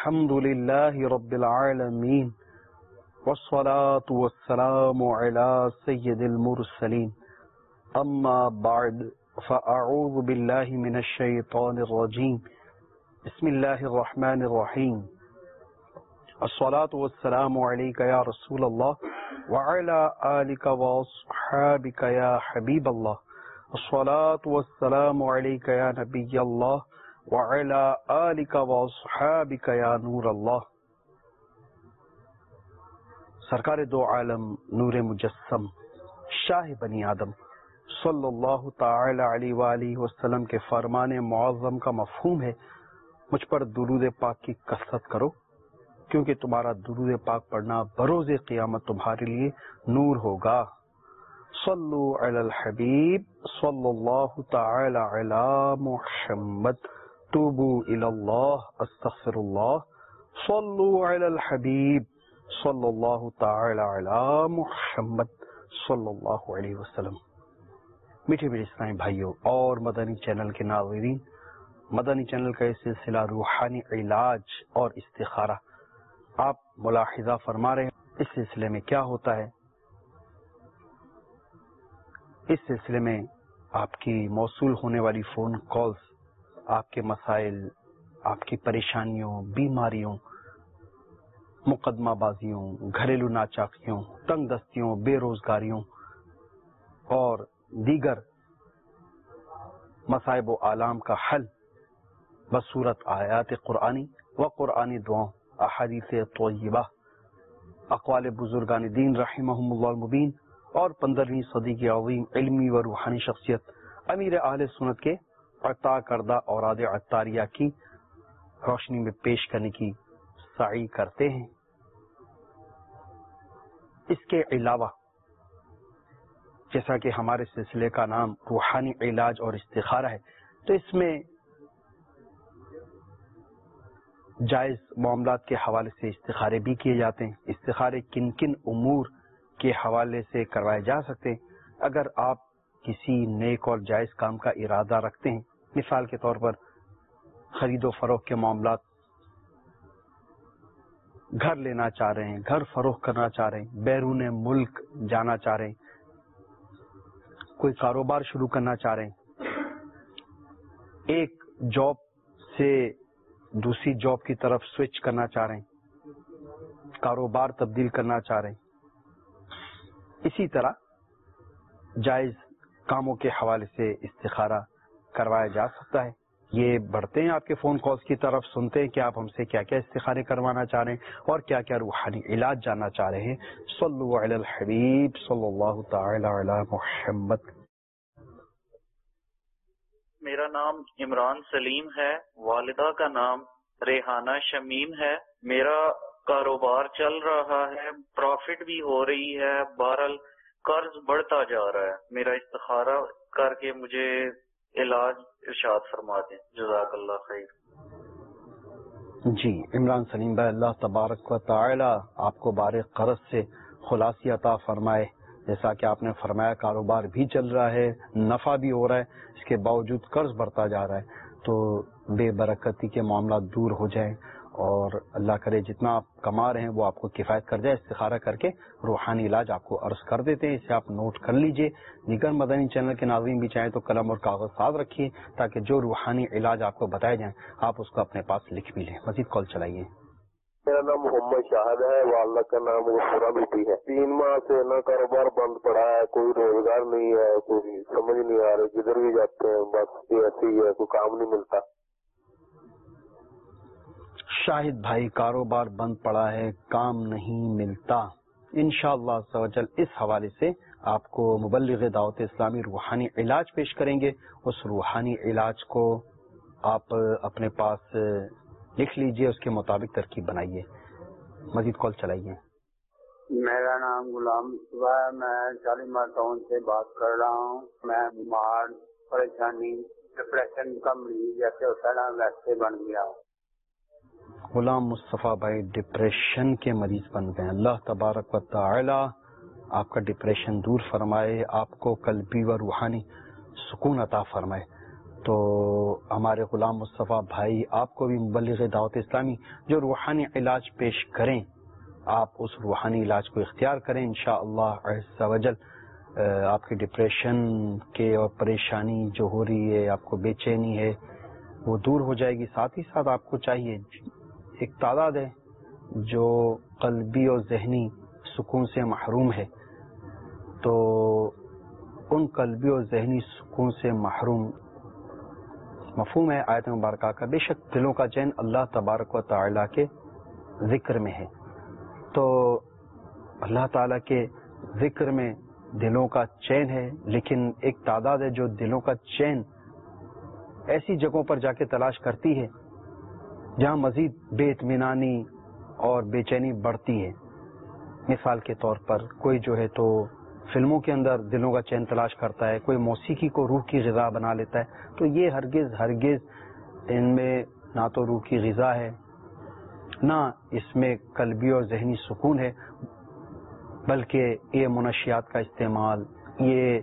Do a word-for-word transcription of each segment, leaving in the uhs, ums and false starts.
الحمد لله رب العالمين والصلاة والسلام على سيد المرسلين أما بعد فأعوذ بالله من الشيطان الرجيم بسم الله الرحمن الرحيم الصلاة والسلام عليك يا رسول الله وعلى آلك وأصحابك يا حبيب الله الصلاة والسلام عليك يا نبي الله وعلى آلك وأصحابك يا نور الله. سرکار دو عالم نور مجسم شاہ بنی آدم صلی اللہ تعالی علیہ وآلہ وسلم کے فرمان معظم کا مفہوم ہے مجھ پر درود پاک کی کثرت کرو کیونکہ تمہارا درود پاک پڑھنا بروز قیامت تمہارے لیے نور ہوگا. صلو علی الحبیب صلی اللہ تعالی علی محمد توبو الی اللہ استغفر اللہ. صلو علی الحبیب صلی اللہ تعالی علی محمد صلی اللہ علیہ وسلم. میٹھے میٹھے اسلامی بھائیوں اور مدنی چینل کے ناظرین، مدنی چینل کا یہ سلسلہ روحانی علاج اور استخارہ آپ ملاحظہ فرما رہے ہیں. اس سلسلے میں کیا ہوتا ہے؟ اس سلسلے میں آپ کی موصول ہونے والی فون کالز آپ کے مسائل، آپ کی پریشانیوں، بیماریوں، مقدمہ بازیوں، گھریلو ناچاکیوں، تنگ دستیوں، بے روزگاریوں اور دیگر مصائب و آلام کا حل بصورت آیات قرآنی و قرآنی دعاؤں، احادیث طیبہ، اقوال بزرگان دین رحمہم اللہ المبین اور پندرہویں صدی کی عظیم علمی و روحانی شخصیت امیر اہل سنت کے عطا کردہ اوراد عطاریہ کی روشنی میں پیش کرنے کی سعی کرتے ہیں. اس کے علاوہ جیسا کہ ہمارے سلسلے کا نام روحانی علاج اور استخارہ ہے تو اس میں جائز معاملات کے حوالے سے استخارے بھی کیے جاتے ہیں. استخارے کن کن امور کے حوالے سے کروائے جا سکتے ہیں؟ اگر آپ کسی نیک اور جائز کام کا ارادہ رکھتے ہیں، مثال کے طور پر خرید و فروخت کے معاملات، گھر لینا چاہ رہے ہیں، گھر فروخت کرنا چاہ رہے ہیں، بیرون ملک جانا چاہ رہے ہیں، کوئی کاروبار شروع کرنا چاہ رہے ہیں، ایک جاب سے دوسری جاب کی طرف سوئچ کرنا چاہ رہے ہیں، کاروبار تبدیل کرنا چاہ رہے ہیں، اسی طرح جائز کاموں کے حوالے سے استخارہ کروایا جا سکتا ہے. یہ بڑھتے ہیں آپ کے فون کالز کی طرف، سنتے ہیں کہ آپ ہم سے کیا کیا استخارے کروانا چاہ رہے ہیں اور کیا کیا روحانی علاج جاننا چاہ رہے ہیں. صلو علی الحبیب صلی اللہ تعالی علی محمد. میرا نام عمران سلیم ہے، والدہ کا نام ریحانہ شمیم ہے. میرا کاروبار چل رہا ہے، پروفٹ بھی ہو رہی ہے، بہرحال قرض بڑھتا جا رہا ہے. میرا استخارہ کر کے مجھے علاج ارشاد فرما دیں، جزاک اللہ خیر. جی عمران سلیم بھائی، اللہ تبارک و تعالی آپ کو بار قرض سے خلاصی عطا فرمائے. جیسا کہ آپ نے فرمایا کاروبار بھی چل رہا ہے، نفع بھی ہو رہا ہے، اس کے باوجود قرض بڑھتا جا رہا ہے، تو بے برکتی کے معاملات دور ہو جائیں اور اللہ کرے جتنا آپ کما رہے ہیں وہ آپ کو کفایت کر جائے. استخارہ کر کے روحانی علاج آپ کو عرض کر دیتے ہیں، اسے آپ نوٹ کر لیجئے. دیگر مدنی چینل کے ناظرین بھی چاہیں تو قلم اور کاغذ ساتھ رکھیے تاکہ جو روحانی علاج آپ کو بتائے جائیں آپ اس کو اپنے پاس لکھ بھی لیں. مزید کال چلائیے. میرا نام محمد شاہد ہے، والدہ کا نام غفورہ بیٹی ہے. تین ماہ سے نہ کاروبار بند پڑا ہے، کوئی روزگار نہیں ہے، کوئی سمجھ نہیں آ رہی، جدھر بھی جاتے ہیں بس ایسے ہی ہے، کوئی کام نہیں ملتا. شاہد بھائی کاروبار بند پڑا ہے، کام نہیں ملتا. انشاءاللہ عز و جل اس حوالے سے آپ کو مبلغ دعوت اسلامی روحانی علاج پیش کریں گے. اس روحانی علاج کو آپ اپنے پاس لکھ لیجئے، اس کے مطابق ترکیب بنائیے. مزید کال چلائیے. میرا نام غلام مصطفیٰ ہے، میں شالیمار ٹاؤن سے بات کر رہا ہوں. میں بیمار، پریشانی، ڈپریشن کا مریض جیسے ہوتا ہے نا ویسے بن گیا ہوں. غلام مصطفیٰ بھائی ڈپریشن کے مریض بن گئے. اللہ تبارک و تعالی آپ کا ڈپریشن دور فرمائے، آپ کو قلبی و روحانی سکون عطا فرمائے. تو ہمارے غلام مصطفیٰ بھائی آپ کو بھی مبلغ دعوت اسلامی جو روحانی علاج پیش کریں، آپ اس روحانی علاج کو اختیار کریں انشاءاللہ عز و جل. آپ کی ڈپریشن کے اور پریشانی جو ہو رہی ہے، آپ کو بے چینی ہے، وہ دور ہو جائے گی. ساتھ ہی ساتھ آپ کو چاہیے، ایک تعداد ہے جو قلبی اور ذہنی سکون سے محروم ہے، تو ان قلبی اور ذہنی سکون سے محروم مفہوم ہے آیت مبارکہ کا. بے شک دلوں کا چین اللہ تبارک و تعالیٰ کے ذکر میں ہے، تو اللہ تعالیٰ کے ذکر میں دلوں کا چین ہے، لیکن ایک تعداد ہے جو دلوں کا چین ایسی جگہوں پر جا کے تلاش کرتی ہے جہاں مزید بے اطمینانی اور بے چینی بڑھتی ہے. مثال کے طور پر کوئی جو ہے تو فلموں کے اندر دلوں کا چین تلاش کرتا ہے، کوئی موسیقی کو روح کی غذا بنا لیتا ہے. تو یہ ہرگز ہرگز ان میں نہ تو روح کی غذا ہے، نہ اس میں قلبی اور ذہنی سکون ہے، بلکہ یہ منشیات کا استعمال، یہ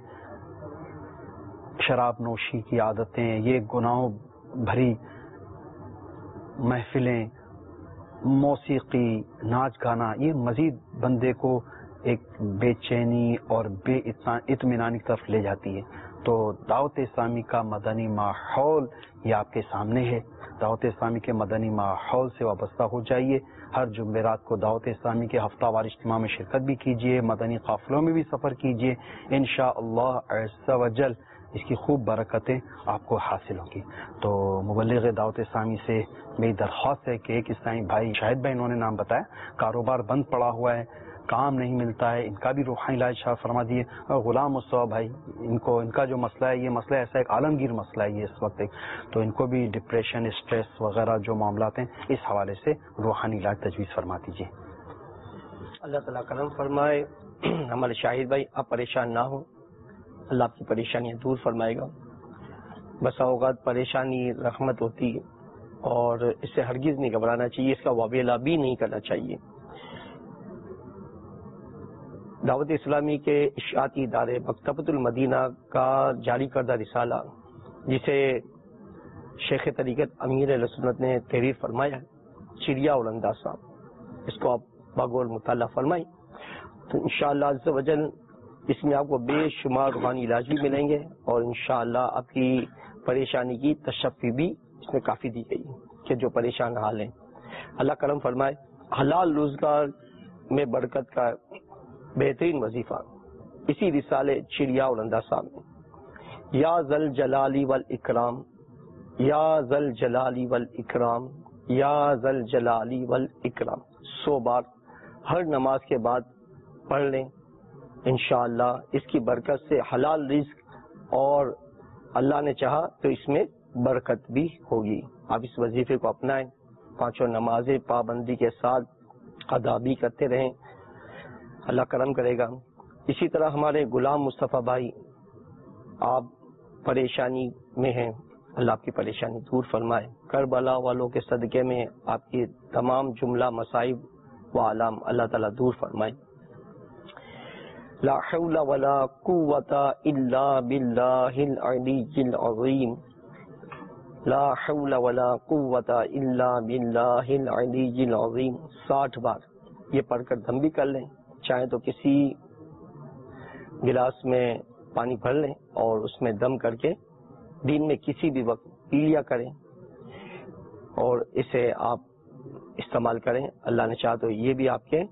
شراب نوشی کی عادتیں، یہ گناہوں بھری محفلیں، موسیقی، ناچ گانا، یہ مزید بندے کو ایک بے چینی اور بے اطمینانی کی طرف لے جاتی ہے. تو دعوت اسلامی کا مدنی ماحول یہ آپ کے سامنے ہے. دعوت اسلامی کے مدنی ماحول سے وابستہ ہو جائیے. ہر جمعرات کو دعوت اسلامی کے ہفتہ وار اجتماع میں شرکت بھی کیجیے، مدنی قافلوں میں بھی سفر کیجیے. انشاءاللہ عز و جل اس کی خوب برکتیں آپ کو حاصل ہوں گی. تو مبلغ دعوت اسلامی سے میری درخواست ہے کہ ایک اسلامی بھائی شاہد بھائی انہوں نے نام بتایا، کاروبار بند پڑا ہوا ہے، کام نہیں ملتا ہے، ان کا بھی روحانی علاج شاہ فرما دیے. اور غلام مصطفیٰ بھائی، ان کو ان کا جو مسئلہ ہے، یہ مسئلہ ایسا ایک عالمگیر مسئلہ ہے یہ اس وقت ایک، تو ان کو بھی ڈپریشن، اسٹریس وغیرہ جو معاملات ہیں اس حوالے سے روحانی علاج تجویز فرما دیجیے. اللہ تعالیٰ کرم فرمائے. ہمارے شاہد بھائی آپ پریشان نہ ہوں، اللہ آپ کی پریشانیاں دور فرمائے گا. بسا اوقات پریشانی رحمت ہوتی ہے اور اس سے ہرگز نہیں گھبرانا چاہیے، اس کا واویلا بھی نہیں کرنا چاہیے. دعوت اسلامی کے اشاعتی ادارے مکتبۃ المدینہ کا جاری کردہ رسالہ، جسے شیخ طریقت امیر اہل سنت نے تحریر فرمایا ہے، چڑیا اور اندازہ، اس کو آپ باغور مطالعہ فرمائیں تو انشاءاللہ عز و جل اس میں آپ کو بے شمار روحانی علاج بھی ملیں گے، اور انشاءاللہ آپ کی پریشانی کی تشفی بھی اس میں کافی دی گئی کہ جو پریشان حال ہیں. اللہ کرم فرمائے. حلال روزگار میں برکت کا بہترین وظیفہ اسی رسالے چڑیا اور اندازہ میں. یا ذل جلالی والاکرام، یا ذل جلالی والاکرام، یا ذل جلالی والاکرام سو بار ہر نماز کے بعد پڑھ لیں. انشاءاللہ اس کی برکت سے حلال رزق، اور اللہ نے چاہا تو اس میں برکت بھی ہوگی. آپ اس وظیفے کو اپنائیں، پانچوں نمازیں پابندی کے ساتھ ادا بھی کرتے رہیں، اللہ کرم کرے گا. اسی طرح ہمارے غلام مصطفیٰ بھائی، آپ پریشانی میں ہیں، اللہ آپ کی پریشانی دور فرمائے. کربلا والوں کے صدقے میں آپ کی تمام جملہ مصائب و علام اللہ تعالیٰ دور فرمائے. لا حول ولا قوة الا باللہ العلی العظیم، لا حول ولا قوة الا باللہ العلی العظیم ساٹھ بار یہ پڑھ کر دم بھی کر لیں. چاہیں تو کسی گلاس میں پانی بھر لیں اور اس میں دم کر کے دن میں کسی بھی وقت پی لیا کریں، اور اسے آپ استعمال کریں. اللہ نے چاہا تو یہ بھی آپ کے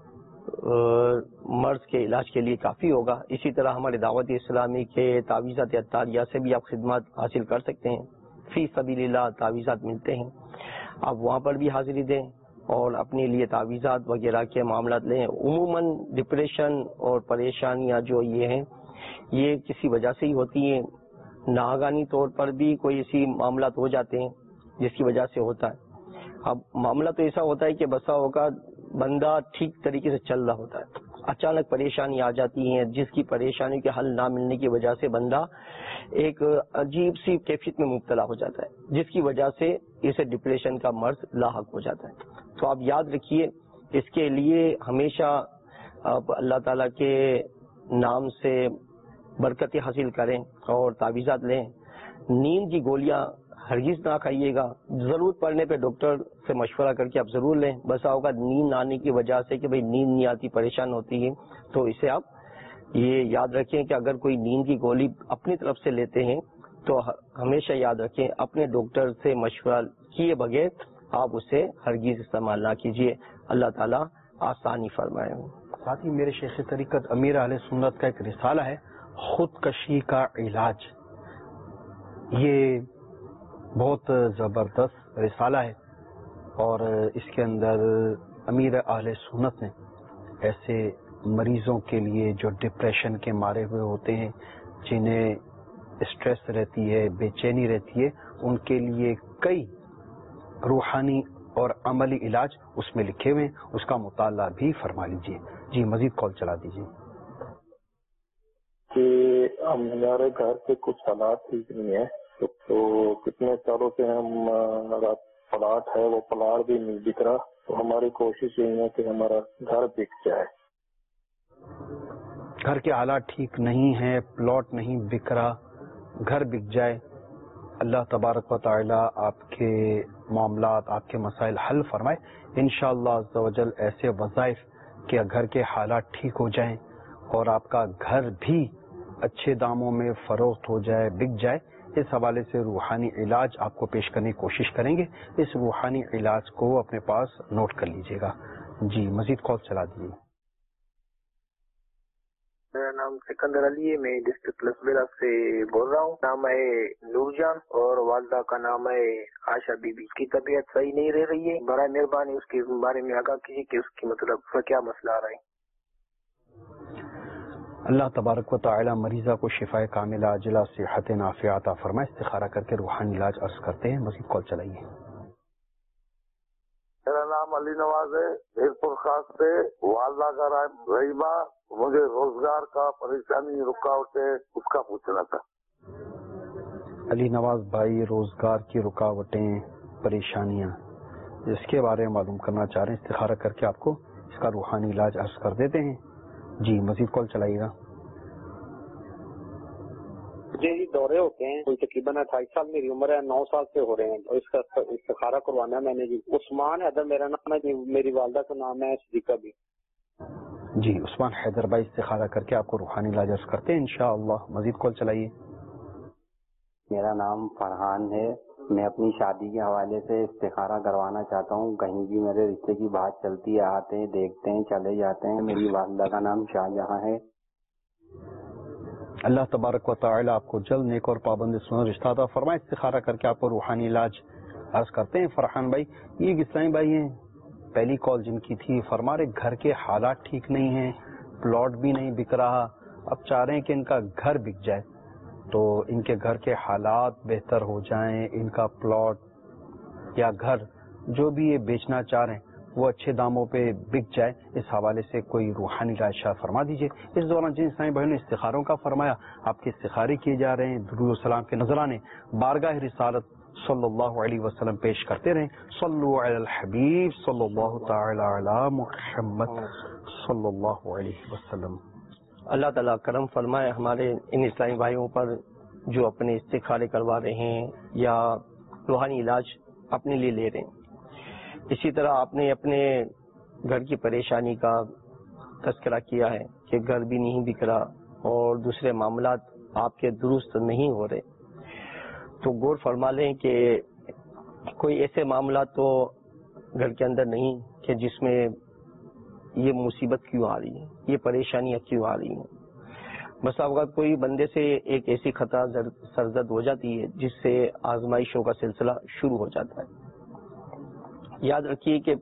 مرض کے علاج کے لیے کافی ہوگا. اسی طرح ہمارے دعوت اسلامی کے تعویذات عطاریہ سے بھی آپ خدمات حاصل کر سکتے ہیں. فی سبیل اللہ تعویذات ملتے ہیں، آپ وہاں پر بھی حاضری دیں اور اپنے لیے تعویذات وغیرہ کے معاملات لیں. عموماً ڈپریشن اور پریشانیاں جو یہ ہیں یہ کسی وجہ سے ہی ہوتی ہیں، ناگہانی طور پر بھی کوئی ایسی معاملات ہو جاتے ہیں جس کی وجہ سے ہوتا ہے. اب معاملہ تو ایسا ہوتا ہے کہ بسا اوقات بندہ ٹھیک طریقے سے چل رہا ہوتا ہے، اچانک پریشانی آ جاتی ہیں جس کی پریشانی کے حل نہ ملنے کی وجہ سے بندہ ایک عجیب سی کیفیت میں مبتلا ہو جاتا ہے، جس کی وجہ سے اسے ڈپریشن کا مرض لاحق ہو جاتا ہے. تو آپ یاد رکھیے، اس کے لیے ہمیشہ آپ اللہ تعالیٰ کے نام سے برکتیں حاصل کریں اور تعویذات لیں. نیند کی گولیاں ہرگز نہ کھائیے گا. ضرورت پڑنے پہ ڈاکٹر سے مشورہ کر کے آپ ضرور لیں. بس اوقات نیند نہ آنے کی وجہ سے کہ بھئی نیند نہیں آتی، پریشان ہوتی ہے، تو اسے آپ یہ یاد رکھیں کہ اگر کوئی نیند کی گولی اپنی طرف سے لیتے ہیں تو ہمیشہ یاد رکھیں اپنے ڈاکٹر سے مشورہ کیے بغیر آپ اسے ہرگز استعمال نہ کیجیے. اللہ تعالیٰ آسانی فرمائے. ساتھ ہی میرے شیخ طریقت امیر اہل سنت کا ایک رسالہ ہے خودکشی کا علاج. یہ بہت زبردست رسالہ ہے اور اس کے اندر امیر اہل سنت نے ایسے مریضوں کے لیے جو ڈپریشن کے مارے ہوئے ہوتے ہیں، جنہیں اسٹریس رہتی ہے، بے چینی رہتی ہے، ان کے لیے کئی روحانی اور عملی علاج اس میں لکھے ہوئے ہیں. اس کا مطالعہ بھی فرما لیجیے. جی مزید کال چلا دیجیے. کہ ہمارے گھر کے کچھ حالات ٹھیک نہیں ہے، تو کتنے سالوں سے ہم پلاٹ ہے وہ پلاٹ بھی نہیں بک رہا، تو ہماری کوشش یہی ہے کہ ہمارا گھر بک جائے. گھر کے حالات ٹھیک نہیں ہیں، پلاٹ نہیں بک رہا، گھر بک جائے. اللہ تبارک و تعالی آپ کے معاملات، آپ کے مسائل حل فرمائے انشاءاللہ عز و جل. ایسے وظائف کہ گھر کے حالات ٹھیک ہو جائیں اور آپ کا گھر بھی اچھے داموں میں فروخت ہو جائے، بک جائے. اس حوالے سے روحانی علاج آپ کو پیش کرنے کی کوشش کریں گے. اس روحانی علاج کو اپنے پاس نوٹ کر لیجئے گا. جی مزید کال چلا دیجیے. میرا نام سکندر علی ہے، میں ڈسٹرکٹ لسبیرا سے بول رہا ہوں. نام ہے نور جان اور والدہ کا نام ہے عائشہ بی بی. اس کی طبیعت صحیح نہیں رہ رہی ہے، برائے مہربانی اس کے بارے میں آگاہ کیجیے کہ اس کی مطلب اس کا کیا مسئلہ آ رہا ہے. اللہ تبارک و تعالی مریضہ کو شفائے کاملہ عاجلہ صحت نافعہ عطا فرمائے. استخارہ کر کے روحانی علاج عرض کرتے ہیں. مزید کال چلائیے. میرا نام علی نواز ہے، میرپور خاص سے. والدہ کا نام رحیمہ. مجھے روزگار کا پریشانی رکاوٹیں اس کا پوچھنا تھا. علی نواز بھائی، روزگار کی رکاوٹیں، پریشانیاں، اس کے بارے میں معلوم کرنا چاہ رہے ہیں. استخارہ کر کے آپ کو اس کا روحانی علاج عرض کر دیتے ہیں. جی مزید کال چلائیے گا. جی جی دورے ہوتے ہیں، کوئی تقریباً اٹھائیس سال میری عمر ہے، نو سال سے ہو رہے ہیں، اور اس کا استخارہ کروانا ہے میں نے. جی عثمان حیدر میرا نام ہے، میری والدہ کا نام ہے صدیقہ بھی. جی عثمان حیدر بھائی، استخارہ کر کے آپ کو روحانی علاج عرض کرتے ہیں انشاءاللہ. مزید کال چلائیے. میرا نام فرحان ہے، میں اپنی شادی کے حوالے سے استخارہ کروانا چاہتا ہوں. کہیں بھی میرے رشتے کی بات چلتی ہے، آتے ہیں، دیکھتے ہیں، چلے جاتے ہیں. میری والدہ کا نام شاہجہاں ہے. اللہ تبارک و تعالی آپ کو جلد نیک اور پابند سنت رشتہ عطا فرمائے. استخارہ کر کے آپ کو روحانی علاج عرض کرتے ہیں. فرحان بھائی، یہ ایک اسلامی بھائی ہیں، پہلی کال جن کی تھی، فرما رہے گھر کے حالات ٹھیک نہیں ہیں، پلاٹ بھی نہیں بک رہا، اب چاہ رہے ہیں کہ ان کا گھر بک جائے، تو ان کے گھر کے حالات بہتر ہو جائیں، ان کا پلاٹ یا گھر جو بھی یہ بیچنا چاہ رہے ہیں وہ اچھے داموں پہ بک جائے. اس حوالے سے کوئی روحانی علاج شاہ فرما دیجیے. اس دوران جن اسلامی بھائیوں نے استخاروں کا فرمایا، آپ کے استخارے کیے جا رہے ہیں. درود و سلام کے نذرانے بارگاہ رسالت صلی اللہ علیہ وسلم پیش کرتے رہیں. صلو علی الحبیب صلی اللہ تعالی علی محمد صلی اللہ علیہ وسلم. اللہ تعالیٰ کرم فرمائے ہمارے ان اسلامی بھائیوں پر جو اپنے استخارے کروا رہے ہیں یا روحانی علاج اپنے لیے لے رہے ہیں. اسی طرح آپ نے اپنے گھر کی پریشانی کا تذکرہ کیا ہے کہ گھر بھی نہیں بک رہا اور دوسرے معاملات آپ کے درست نہیں ہو رہے، تو غور فرما لیں کہ کوئی ایسے معاملات تو گھر کے اندر نہیں کہ جس میں یہ مصیبت کیوں آ رہی ہے، یہ پریشانیاں کیوں آ رہی ہیں. بس اوقات کوئی بندے سے ایک ایسی خطا سرزد ہو جاتی ہے جس سے آزمائشوں کا سلسلہ شروع ہو جاتا ہے. یاد رکھیے کہ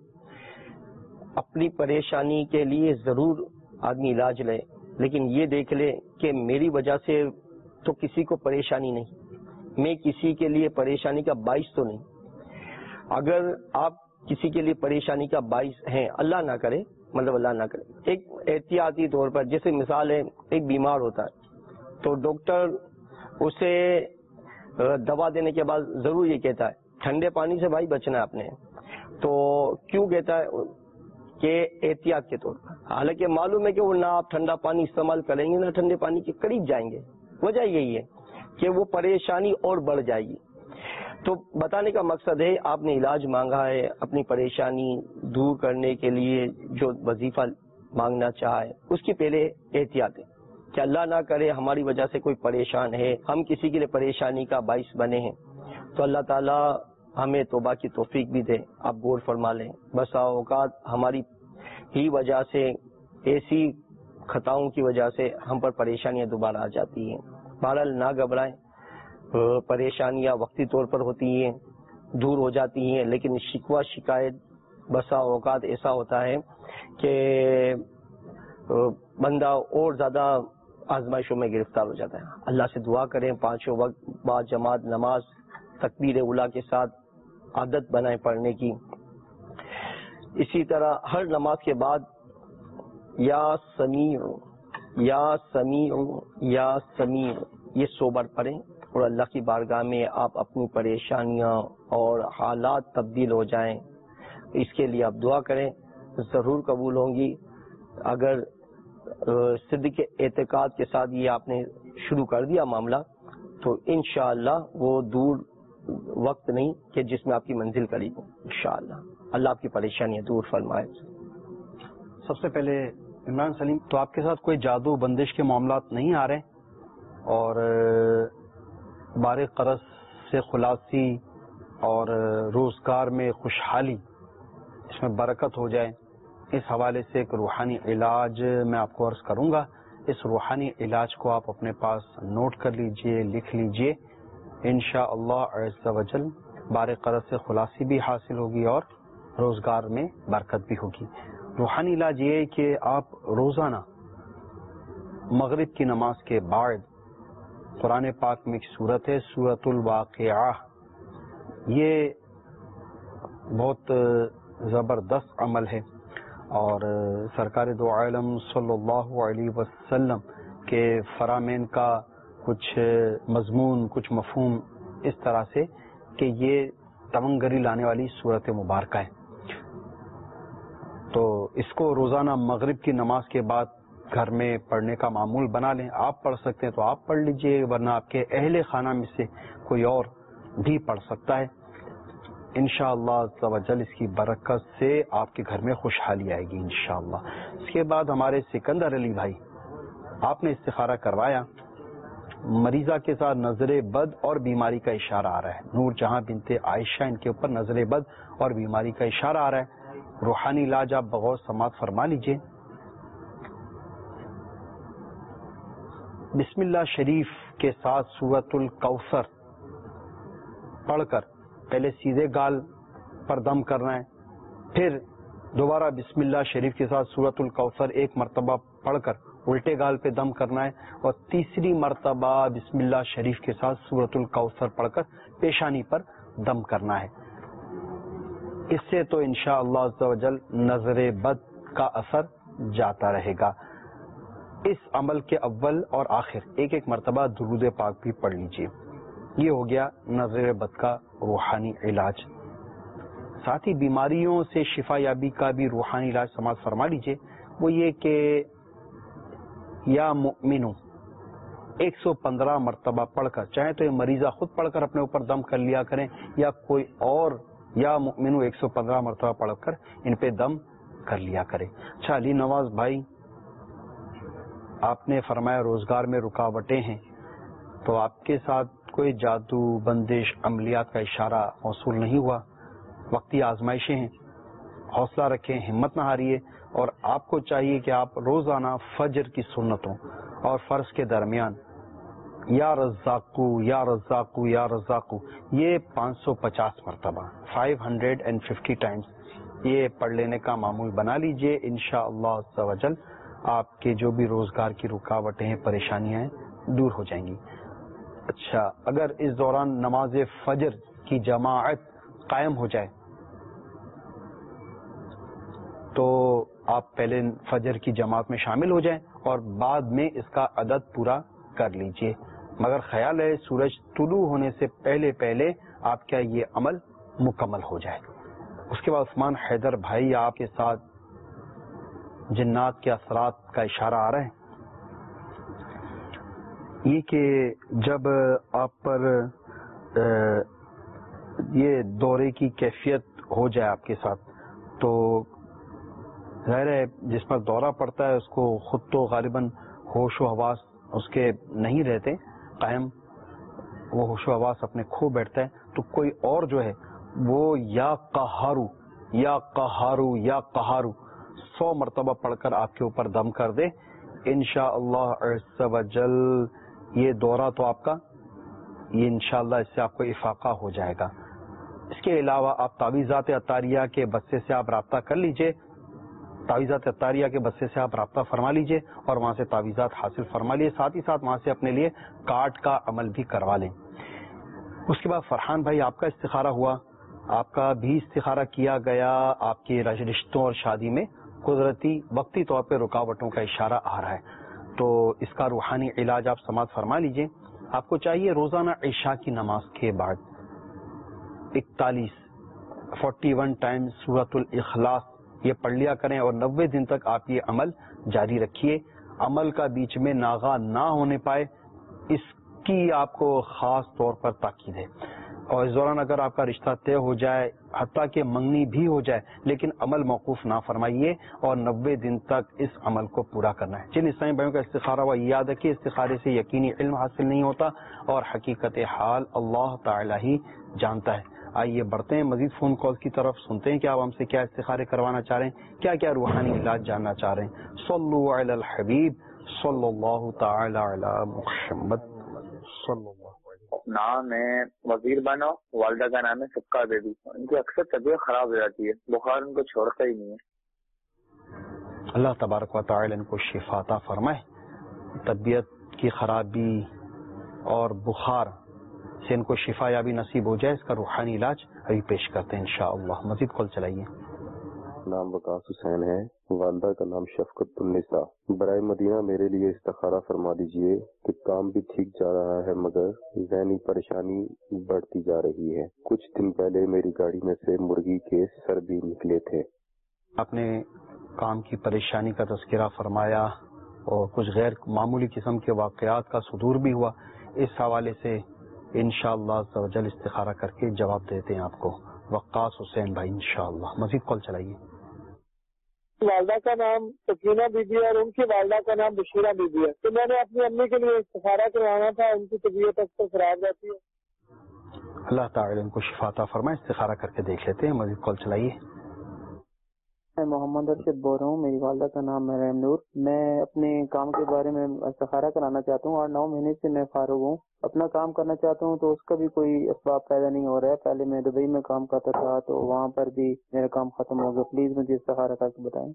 اپنی پریشانی کے لیے ضرور آدمی علاج لے، لیکن یہ دیکھ لے کہ میری وجہ سے تو کسی کو پریشانی نہیں، میں کسی کے لیے پریشانی کا باعث تو نہیں. اگر آپ کسی کے لیے پریشانی کا باعث ہیں، اللہ نہ کرے، مطلب اللہ نہ کرے، ایک احتیاطی طور پر جیسے مثال ہے، ایک بیمار ہوتا ہے تو ڈاکٹر اسے دوا دینے کے بعد ضرور یہ کہتا ہے ٹھنڈے پانی سے بھائی بچنا ہے اپنے. تو کیوں کہتا ہے کہ احتیاط کے طور پر، حالانکہ معلوم ہے کہ وہ نہ آپ ٹھنڈا پانی استعمال کریں گے نہ ٹھنڈے پانی کے قریب جائیں گے. وجہ یہی ہے کہ وہ پریشانی اور بڑھ جائے گی. تو بتانے کا مقصد ہے آپ نے علاج مانگا ہے اپنی پریشانی دور کرنے کے لیے جو وظیفہ مانگنا چاہا ہے اس کی پہلے احتیاط ہے کہ اللہ نہ کرے ہماری وجہ سے کوئی پریشان ہے, ہم کسی کے لیے پریشانی کا باعث بنے ہیں, تو اللہ تعالیٰ ہمیں توبہ کی توفیق بھی دے. آپ غور فرما لیں, بسا اوقات ہماری ہی وجہ سے ایسی خطاؤں کی وجہ سے ہم پر پریشانیاں دوبارہ آ جاتی ہیں. بہرحال نہ گھبرائیں, پریشانیاں وقتی طور پر ہوتی ہیں, دور ہو جاتی ہیں, لیکن شکوہ شکایت بسا اوقات ایسا ہوتا ہے کہ بندہ اور زیادہ آزمائشوں میں گرفتار ہو جاتا ہے. اللہ سے دعا کریں پانچوں وقت بعد جماعت نماز تکبیر اولیٰ کے ساتھ عادت بنائیں پڑھنے کی. اسی طرح ہر نماز کے بعد یا سمیع یا سمیع یا سمیع یہ سو بار پڑھیں اور اللہ کی بارگاہ میں آپ اپنی پریشانیاں اور حالات تبدیل ہو جائیں. اس کے لیے آپ دعا کریں, ضرور قبول ہوں گی. اگر صدق اعتقاد کے ساتھ یہ آپ نے شروع کر دیا معاملہ تو انشاءاللہ وہ دور وقت نہیں کہ جس میں آپ کی منزل قریب ہو. انشاءاللہ اللہ آپ کی پریشانیاں دور فرمائے. سب سے پہلے عمران سلیم, تو آپ کے ساتھ کوئی جادو بندش کے معاملات نہیں آ رہے اور بار قرض سے خلاصی اور روزگار میں خوشحالی اس میں برکت ہو جائے, اس حوالے سے ایک روحانی علاج میں آپ کو عرض کروں گا. اس روحانی علاج کو آپ اپنے پاس نوٹ کر لیجئے, لکھ لیجئے. انشاءاللہ عز و جل بار قرض سے خلاصی بھی حاصل ہوگی اور روزگار میں برکت بھی ہوگی. روحانی علاج یہ ہے کہ آپ روزانہ مغرب کی نماز کے بعد قرآن پاک میں ایک سورت ہے سورۃ الواقعہ, یہ بہت زبردست عمل ہے اور سرکار دو عالم صلی اللہ علیہ وسلم کے فرامین کا کچھ مضمون کچھ مفہوم اس طرح سے کہ یہ تمنگری لانے والی سورت مبارکہ ہے. تو اس کو روزانہ مغرب کی نماز کے بعد گھر میں پڑھنے کا معمول بنا لیں. آپ پڑھ سکتے ہیں تو آپ پڑھ لیجئے, ورنہ آپ کے اہل خانہ میں سے کوئی اور بھی پڑھ سکتا ہے. انشاءاللہ عز و جل اس کی برکت سے آپ کے گھر میں خوشحالی آئے گی انشاءاللہ. اس کے بعد ہمارے سکندر علی بھائی, آپ نے استخارہ کروایا, مریضہ کے ساتھ نظر بد اور بیماری کا اشارہ آ رہا ہے. نور جہاں بنت عائشہ ان کے اوپر نظر بد اور بیماری کا اشارہ آ رہا ہے. روحانی علاج آپ بغور سماعت فرما لیجئے. بسم اللہ شریف کے ساتھ سورۃ الکوثر پڑھ کر پہلے سیدھے گال پر دم کرنا ہے, پھر دوبارہ بسم اللہ شریف کے ساتھ سورۃ الکوثر ایک مرتبہ پڑھ کر الٹے گال پہ دم کرنا ہے, اور تیسری مرتبہ بسم اللہ شریف کے ساتھ سورۃ الکوثر پڑھ کر پیشانی پر دم کرنا ہے. اس سے تو انشاءاللہ عز و جل نظر بد کا اثر جاتا رہے گا. اس عمل کے اول اور آخر ایک ایک مرتبہ درود پاک بھی پڑھ لیجیے. یہ ہو گیا نظر بد کا روحانی علاج. ساتھ ہی بیماریوں سے شفا یابی کا بھی روحانی علاج سماعت فرما لیجیے. وہ یہ کہ یا مؤمنو ایک سو پندرہ مرتبہ پڑھ کر, چاہے تو یہ مریضہ خود پڑھ کر اپنے اوپر دم کر لیا کریں یا کوئی اور یا مؤمنو ایک سو پندرہ مرتبہ پڑھ کر ان پہ دم کر لیا کرے. اچھا علی نواز بھائی, آپ نے فرمایا روزگار میں رکاوٹیں ہیں, تو آپ کے ساتھ کوئی جادو بندش عملیات کا اشارہ موصول نہیں ہوا. وقتی آزمائشیں ہیں, حوصلہ رکھیں, ہمت نہ ہاریے, اور آپ کو چاہیے کہ آپ روزانہ فجر کی سنتوں اور فرض کے درمیان یا رزاقو یا رزاقو یا رزاقو یہ پانچ سو پچاس مرتبہ five hundred and fifty times یہ پڑھ لینے کا معمول بنا لیجئے. انشاءاللہ عز و جل آپ کے جو بھی روزگار کی رکاوٹیں ہیں پریشانیاں ہیں دور ہو جائیں گی. اچھا, اگر اس دوران نماز فجر کی جماعت قائم ہو جائے تو آپ پہلے فجر کی جماعت میں شامل ہو جائیں اور بعد میں اس کا عدد پورا کر لیجئے. مگر خیال ہے سورج طلوع ہونے سے پہلے پہلے آپ کا یہ عمل مکمل ہو جائے. اس کے بعد عثمان حیدر بھائی, آپ کے ساتھ جنات کے اثرات کا اشارہ آ رہا ہے. یہ کہ جب آپ پر یہ دورے کی کیفیت ہو جائے آپ کے ساتھ تو ظاہر ہے جس پر دورہ پڑتا ہے اس کو خود تو غالباً ہوش و حواس اس کے نہیں رہتے قائم، وہ ہوش و حواس اپنے کھو بیٹھتا ہے، تو کوئی اور جو ہے وہ یا قہارو یا قہارو یا قہارو سو مرتبہ پڑھ کر آپ کے اوپر دم کر دے، انشاءاللہ عز و جل یہ دورہ تو آپ کا یہ انشاءاللہ اس سے آپ کو افاقہ ہو جائے گا۔ اس کے علاوہ آپ تعویذات عطاریہ کے بسے سے آپ رابطہ کر لیجئے، تعویذات عطاریہ کے بسے سے آپ رابطہ فرما لیجئے اور وہاں سے تعویذات حاصل فرما لیے، ساتھ ہی ساتھ وہاں سے اپنے لیے کارڈ کا عمل بھی کروا لیں۔ اس کے بعد فرحان بھائی آپ کا استخارہ ہوا، آپ کا بھی استخارہ کیا گیا، آپ کے رشتوں اور شادی میں قدرتی وقتی طور پہ رکاوٹوں کا اشارہ آ رہا ہے، تو اس کا روحانی علاج آپ سماعت فرما لیجئے۔ آپ کو چاہیے روزانہ عشاء کی نماز کے بعد اکتالیس فورٹی ون ٹائم سورۃ الاخلاص یہ پڑھ لیا کریں اور نوے دن تک آپ یہ عمل جاری رکھیے۔ عمل کا بیچ میں ناغہ نہ ہونے پائے اس کی آپ کو خاص طور پر تاکید ہے، اور اس دوران اگر آپ کا رشتہ طے ہو جائے حتیٰ کہ منگنی بھی ہو جائے لیکن عمل موقوف نہ فرمائیے اور نوے دن تک اس عمل کو پورا کرنا ہے۔ جن اسلامی بھائیوں کا استخارہ ہوا یاد ہے کہ استخارے سے یقینی علم حاصل نہیں ہوتا اور حقیقت حال اللہ تعالی ہی جانتا ہے۔ آئیے بڑھتے ہیں مزید فون کال کی طرف، سنتے ہیں کہ آپ ہم سے کیا استخارے کروانا چاہ رہے ہیں، کیا کیا روحانی علاج جاننا چاہ رہے ہیں۔ صلو علی الحبیب صلی اللہ تعالی علی محمد صلی اللہ۔ نام ہے وزیر بانو، والدہ کا نام ہے سکا بیبی۔ ان کی اکثر طبیعت خراب ہو جاتی ہے، بخار ان کو چھوڑتا ہی نہیں ہے۔ اللہ تبارک و تعالی ان کو شفا عطا فرمائے، طبیعت کی خرابی اور بخار سے ان کو شفا یابی نصیب ہو جائے۔ اس کا روحانی علاج ابھی پیش کرتے ہیں انشاءاللہ۔ مزید کال چلائیے۔ نام وقاص حسین ہے، والدہ کا نام شفقت النساء۔ برائے مدینہ میرے لیے استخارہ فرما دیجئے کہ کام بھی ٹھیک جا رہا ہے مگر ذہنی پریشانی بڑھتی جا رہی ہے۔ کچھ دن پہلے میری گاڑی میں سے مرغی کے سر بھی نکلے تھے۔ آپ نے کام کی پریشانی کا تذکرہ فرمایا اور کچھ غیر معمولی قسم کے واقعات کا صدور بھی ہوا، اس حوالے سے انشاءاللہ عز و جل استخارہ کر کے جواب دیتے ہیں آپ کو وقاص حسین بھائی انشاءاللہ۔ مزید کال چلائیے۔ والدہ کا نام سکینہ بی بی ہے اور ان کی والدہ کا نام بشیرہ بی بی ہے، تو میں نے اپنی امی کے لیے استخارہ کروانا تھا، ان کی طبیعت اکثر خراب رہتی ہے۔ اللہ تعالی ان کو شفا عطا فرمائے، استخارہ کر کے دیکھ لیتے ہیں۔ مزید کال چلائیے۔ میں محمد ارشد بول رہا ہوں، میری والدہ کا نام مریم نور۔ میں اپنے کام کے بارے میں استخارہ کرانا چاہتا ہوں اور نو مہینے سے میں فارغ ہوں، اپنا کام کرنا چاہتا ہوں تو اس کا بھی کوئی اسباب پیدا نہیں ہو رہا ہے۔ پہلے میں دبئی میں کام کرتا تھا تو وہاں پر بھی میرا کام ختم ہو گیا، پلیز مجھے استخارہ کر کے بتائیں۔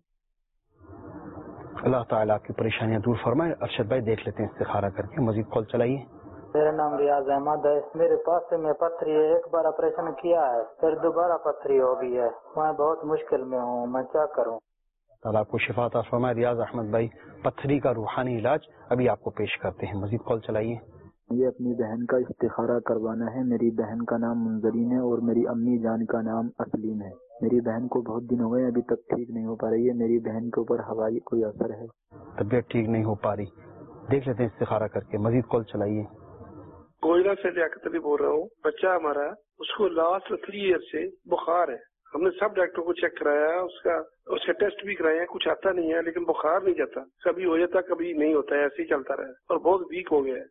اللہ تعالیٰ آپ کی پریشانیاں دور فرمائے۔ ارشد بھائی دیکھ لیتے ہیں استخارہ کر کے، مزید کال چلائیے۔ میرا نام ریاض احمد ہے، میرے پاس سے میں پتھری ہے، ایک بار آپریشن کیا ہے پھر دوبارہ پتھری ہو گئی ہے، میں بہت مشکل میں ہوں، میں کیا کروں؟ اللہ آپ کو شفا عطا فرمائے۔ ریاض احمد بھائی پتھری کا روحانی علاج ابھی آپ کو پیش کرتے ہیں، مزید کال چلائیے۔ مجھے اپنی بہن کا استخارہ کروانا ہے۔ میری بہن کا نام منظرین ہے اور میری امی جان کا نام اسلیم ہے۔ میری بہن کو بہت دن ہو گئے، ابھی تک ٹھیک نہیں ہو پا رہی ہے۔ میری بہن کے اوپر ہوائی کوئی اثر ہے، طبیعت ٹھیک نہیں ہو پا رہی، دیکھ لیتے ہیں استخارہ کر کے، مزید کال چلائیے۔ کوئلہ سے لیاقت علی بول رہا ہوں، بچہ ہمارا اس کو لاسٹ تھری ایئر سے بخار ہے، ہم نے سب ڈاکٹروں کو چیک کرایا، اس کا اس کے ٹیسٹ بھی کرائے ہیں، کچھ آتا نہیں ہے لیکن بخار نہیں جاتا، کبھی ہو جاتا کبھی نہیں ہوتا ہے، ایسے ہی چلتا رہا اور بہت ویک ہو گیا ہے۔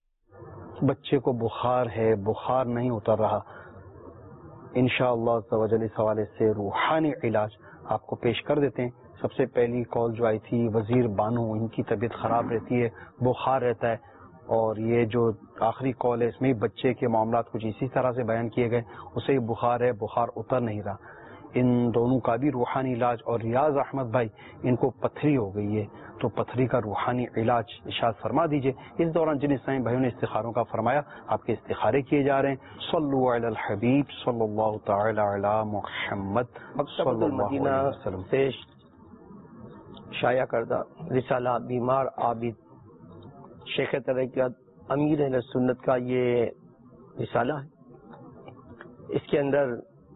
بچے کو بخار ہے، بخار نہیں اتر رہا، انشاءاللہ عز و جل اس حوالے سے روحانی علاج آپ کو پیش کر دیتے ہیں۔ سب سے پہلی کال جو آئی تھی وزیر بانو، ان کی طبیعت خراب رہتی ہے، بخار رہتا ہے، اور یہ جو آخری کال ہے اس میں بچے کے معاملات کچھ اسی طرح سے بیان کیے گئے، اسے ہی بخار ہے، بخار اتر نہیں رہا، ان دونوں کا بھی روحانی علاج۔ اور ریاض احمد بھائی ان کو پتھری ہو گئی ہے تو پتھری کا روحانی علاج ارشاد فرما دیجئے۔ اس دوران جن اسلامی بھائیوں نے استخاروں کا فرمایا، آپ کے استخارے کیے جا رہے ہیں۔ صلو علی الحبیب صلی اللہ تعالی علی محمد مکتبۃ المدینہ سے شائع کردہ رسالہ بیمار عابد شیخ طریقت امیر اہل سنت کا یہ رسالہ ہے۔ اس کے اندر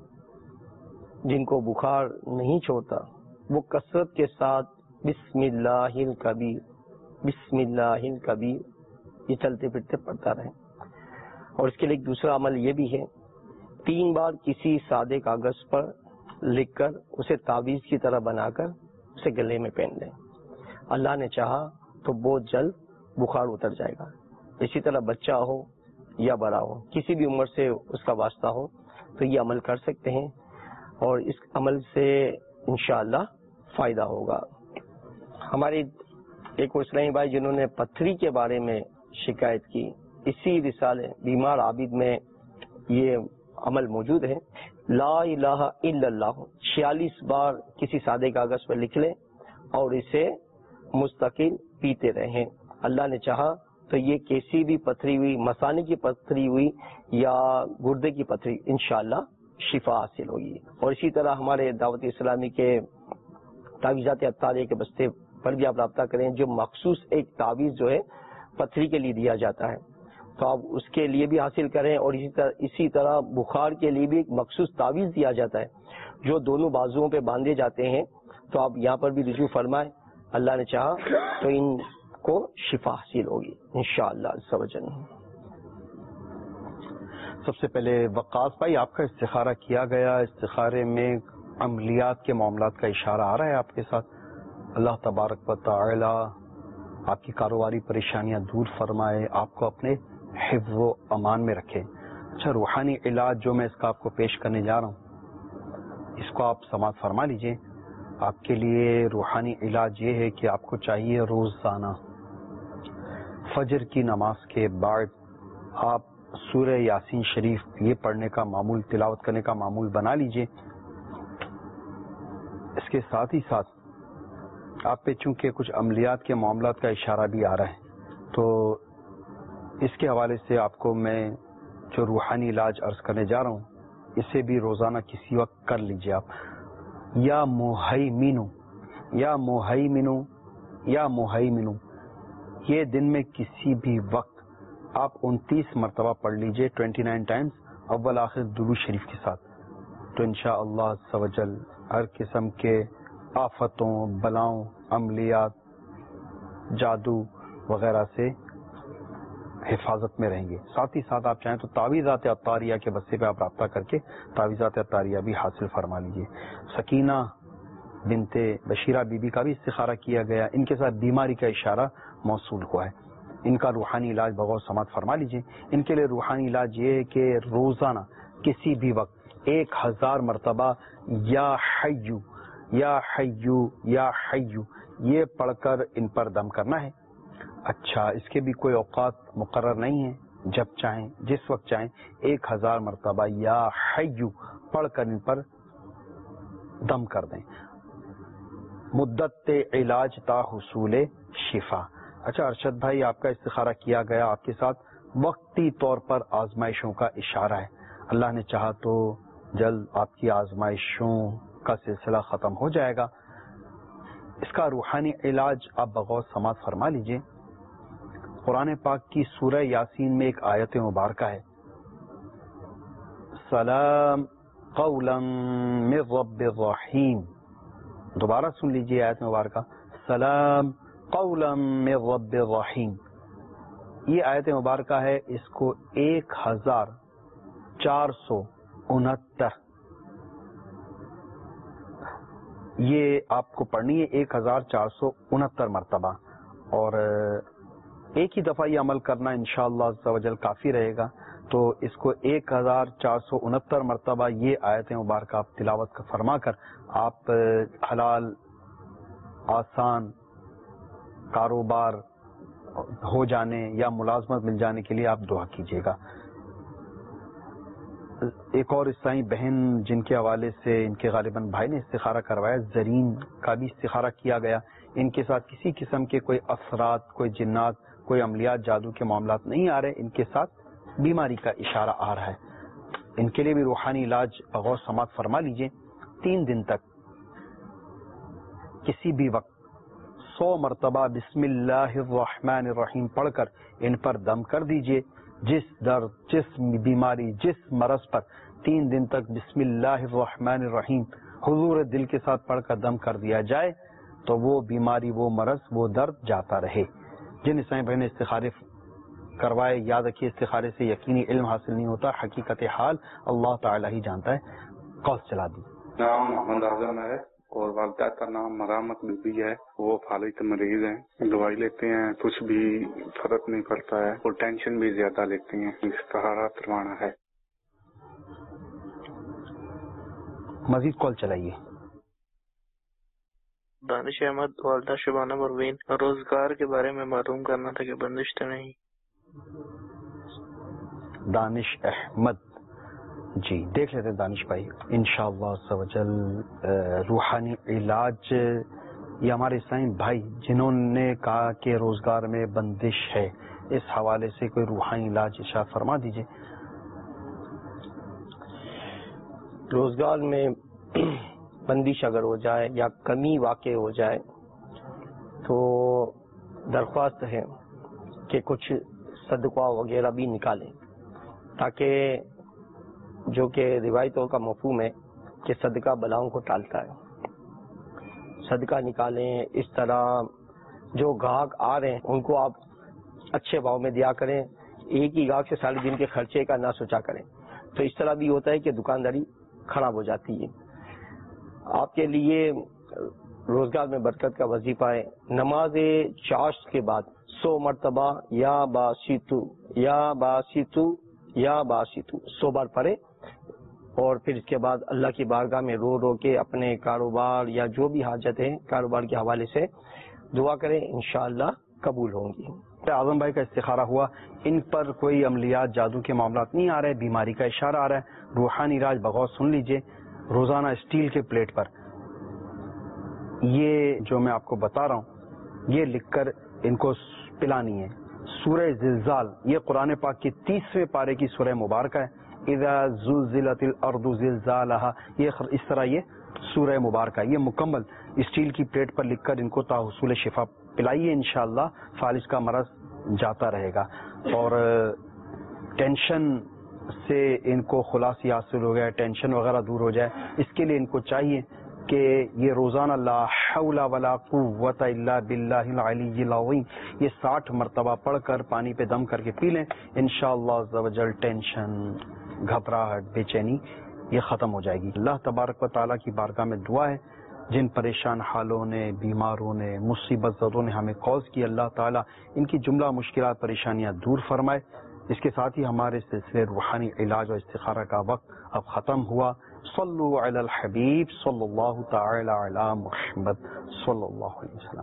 جن کو بخار نہیں چھوڑتا وہ کثرت کے ساتھ بسم اللہ الکبیر بسم اللہ الکبیر یہ چلتے پھرتے پڑتا رہے. اور اس کے لیے ایک دوسرا عمل یہ بھی ہے، تین بار کسی سادے کاغذ پر لکھ کر اسے تعویذ کی طرح بنا کر اسے گلے میں پہن لیں. اللہ نے چاہا تو بہت جلد بخار اتر جائے گا. اسی طرح بچہ ہو یا بڑا ہو، کسی بھی عمر سے اس کا واسطہ ہو تو یہ عمل کر سکتے ہیں، اور اس عمل سے انشاءاللہ فائدہ ہوگا. ہمارے ایک اسلامی بھائی جنہوں نے پتھری کے بارے میں شکایت کی، اسی رسالے بیمار عابد میں یہ عمل موجود ہے. لا الہ الا اللہ چھیالیس بار کسی سادے کاغذ پر لکھ لیں اور اسے مستقل پیتے رہیں. اللہ نے چاہا تو یہ کیسی بھی پتھری ہوئی، مثانے کی پتھری ہوئی یا گردے کی پتھری، انشاءاللہ شفا حاصل ہوگی. اور اسی طرح ہمارے دعوت اسلامی کے تعویذات عطاریہ کے بستے پر بھی آپ رابطہ کریں، جو مخصوص ایک تعویذ جو ہے پتھری کے لیے دیا جاتا ہے، تو آپ اس کے لیے بھی حاصل کریں. اور اسی طرح اسی طرح بخار کے لیے بھی ایک مخصوص تعویذ دیا جاتا ہے جو دونوں بازوؤں پہ باندھے جاتے ہیں، تو آپ یہاں پر بھی رجوع فرمائیں. اللہ نے چاہا تو ان کو شفا حاصل ہوگی انشاءاللہ عز و جل. سب سے پہلے وقاص بھائی، آپ کا استخارہ کیا گیا، استخارے میں عملیات کے معاملات کا اشارہ آ رہا ہے آپ کے ساتھ. اللہ تبارک و تعالی آپ کی کاروباری پریشانیاں دور فرمائے، آپ کو اپنے حفظ و امان میں رکھے. اچھا، روحانی علاج جو میں اس کا آپ کو پیش کرنے جا رہا ہوں، اس کو آپ سماعت فرما لیجئے. آپ کے لیے روحانی علاج یہ ہے کہ آپ کو چاہیے روزانہ فجر کی نماز کے بعد آپ سورہ یاسین شریف یہ پڑھنے کا معمول، تلاوت کرنے کا معمول بنا لیجئے. اس کے ساتھ ہی ساتھ آپ پہ چونکہ کچھ عملیات کے معاملات کا اشارہ بھی آ رہا ہے، تو اس کے حوالے سے آپ کو میں جو روحانی علاج عرض کرنے جا رہا ہوں، اسے بھی روزانہ کسی وقت کر لیجئے آپ. یا محیمنو یا محیمنو یا محیمنو یہ دن میں کسی بھی وقت آپ انتیس مرتبہ پڑھ لیجئے، ٹوینٹی نائن ٹائمز اول آخر درود شریف کے ساتھ. تو انشاءاللہ عز و جل ہر قسم کے آفتوں، بلاؤں، عملیات، جادو وغیرہ سے حفاظت میں رہیں گے. ساتھ ہی ساتھ آپ چاہیں تو تعویذات عطاریہ کے بستے پہ آپ رابطہ کر کے تعویذات عطاریہ بھی حاصل فرما لیجیے. سکینہ بنت بشیرہ بی بی کا بھی استخارہ کیا گیا، ان کے ساتھ بیماری کا اشارہ موصول ہوا ہے. ان کا روحانی علاج بغور سماعت فرما لیجیے. ان کے لیے روحانی علاج یہ ہے کہ روزانہ کسی بھی وقت ایک ہزار مرتبہ یا حیو یا حیو یا حیو یہ پڑھ کر ان پر دم کرنا ہے. اچھا، اس کے بھی کوئی اوقات مقرر نہیں ہے، جب چاہیں جس وقت چاہیں ایک ہزار مرتبہ یا حیو پڑھ کر ان پر دم کر دیں. مدت علاج تا حصول شفا. اچھا ارشد بھائی، آپ کا استخارہ کیا گیا، آپ کے ساتھ وقتی طور پر آزمائشوں کا اشارہ ہے. اللہ نے چاہا تو جلد آپ کی آزمائشوں کا سلسلہ ختم ہو جائے گا. اس کا روحانی علاج آپ بغور سماعت فرما لیجئے. قرآن پاک کی سورہ یاسین میں ایک آیت مبارکہ ہے، سلام قولا من رب الرحیم. دوبارہ سن لیجئے آیت مبارکہ، سلام قولا من رب الرحیم. یہ آیت مبارکہ ہے، اس کو ایک ہزار چار سو انہتر یہ آپ کو پڑھنی ہے، ایک ہزار چار سو انہتر مرتبہ، اور ایک ہی دفعہ یہ عمل کرنا انشاءاللہ عز و جل کافی رہے گا. تو اس کو ایک ہزار چار سو انہتر مرتبہ یہ آیت مبارکہ آپ تلاوت فرما کر آپ حلال آسان کاروبار ہو جانے یا ملازمت مل جانے کے لیے آپ دعا کیجیے گا. ایک اور عیسائی بہن جن کے حوالے سے ان کے غالباً بھائی نے استخارہ کروایا، زرین کا بھی استخارہ کیا گیا. ان کے ساتھ کسی قسم کے کوئی اثرات، کوئی جنات، کوئی عملیات، جادو کے معاملات نہیں آ رہے، ان کے ساتھ بیماری کا اشارہ آ رہا ہے. ان کے لیے بھی روحانی علاج بغور سماعت فرما لیجئے. تین دن تک کسی بھی وقت سو مرتبہ بسم اللہ الرحمن الرحیم پڑھ کر ان پر دم کر دیجئے. جس درد، جس بیماری، جس مرض پر تین دن تک بسم اللہ الرحمن الرحیم حضور دل کے ساتھ پڑھ کر دم کر دیا جائے تو وہ بیماری، وہ مرض، وہ درد جاتا رہے. جن عیسائی بہن استخارے کروائے. یاد رکھیے استخارے سے یقینی علم حاصل نہیں ہوتا, حقیقت حال اللہ تعالی ہی جانتا ہے. کال چلا دی. نام محمد اعظم ہے اور والدہ کا نام مرامت بی بی ہے. وہ فالج مریض ہیں, دوائی لیتے ہیں, کچھ بھی فرق نہیں پڑتا ہے اور ٹینشن بھی زیادہ لیتے ہیں. استخارہ کروانا ہے. مزید کال چلائیے. دانش احمد, والدہ شبانہ پروین. روزگار کے بارے میں معلوم کرنا تھا کہ بندش تو نہیں. دانش احمد, جی دیکھ لیتے دانش بھائی انشاءاللہ عز و جل. روحانی علاج یہ ہمارے اسلامی بھائی جنہوں نے کہا کہ روزگار میں بندش ہے, اس حوالے سے کوئی روحانی علاج ارشاد فرما دیجئے. روزگار میں بندش اگر ہو جائے یا کمی واقع ہو جائے تو درخواست ہے کہ کچھ صدقہ وغیرہ بھی نکالیں, تاکہ جو کہ روایتوں کا مفہوم ہے کہ صدقہ بلاؤں کو ٹالتا ہے. صدقہ نکالیں. اس طرح جو گاہک آ رہے ہیں ان کو آپ اچھے بھاؤ میں دیا کریں, ایک ہی گاہک سے سارے دن کے خرچے کا نہ سوچا کریں. تو اس طرح بھی ہوتا ہے کہ دکانداری خراب ہو جاتی ہے. آپ کے لیے روزگار میں برکت کا وظیفہ ہے, نماز چاشت کے بعد سو مرتبہ یا باسیتو یا باسیتو یا باسیتو سو بار پڑھے, اور پھر اس کے بعد اللہ کی بارگاہ میں رو رو کے اپنے کاروبار یا جو بھی حاجت ہے کاروبار کے حوالے سے دعا کریں, انشاءاللہ قبول ہوں گی. اعظم بھائی کا استخارہ ہوا, ان پر کوئی عملیات جادو کے معاملات نہیں آ رہے, بیماری کا اشارہ آ رہا ہے. روحانی علاج بغور سن لیجئے. روزانہ اسٹیل کے پلیٹ پر یہ جو میں آپ کو بتا رہا ہوں یہ لکھ کر ان کو پلانی ہے. سورہ زلزال یہ قرآن پاک کی تیسویں پارے کی سورہ مبارکہ ہے. اذا زلزلت الارض زلزالها, یہ اس طرح یہ سورہ مبارکہ یہ مکمل اسٹیل کی پلیٹ پر لکھ کر ان کو تا حصول شفا پلائیے. انشاءاللہ فالج کا مرض جاتا رہے گا اور ٹینشن سے ان کو خلاصی حاصل ہو گیا, ٹینشن وغیرہ دور ہو جائے. اس کے لیے ان کو چاہیے کہ یہ روزانہ لا حول ولا قوت الا باللہ العلی العظیم یہ ساٹھ مرتبہ پڑھ کر پانی پہ دم کر کے پی لیں. انشاءاللہ عز و جل ٹینشن, گھبراہٹ, بے چینی یہ ختم ہو جائے گی. اللہ تبارک و تعالیٰ کی بارگاہ میں دعا ہے جن پریشان حالوں نے, بیماروں نے, مصیبت زدوں نے ہمیں کالز کی, اللہ تعالیٰ ان کی جملہ مشکلات پریشانیاں دور فرمائے. اس کے ساتھ ہی ہمارے سلسلے روحانی علاج اور استخارہ کا وقت اب ختم ہوا. صلو علی الحبیب صلی اللہ تعالی علی محمد صلی اللہ علیہ وسلم.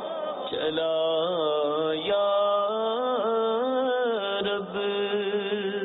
یا رب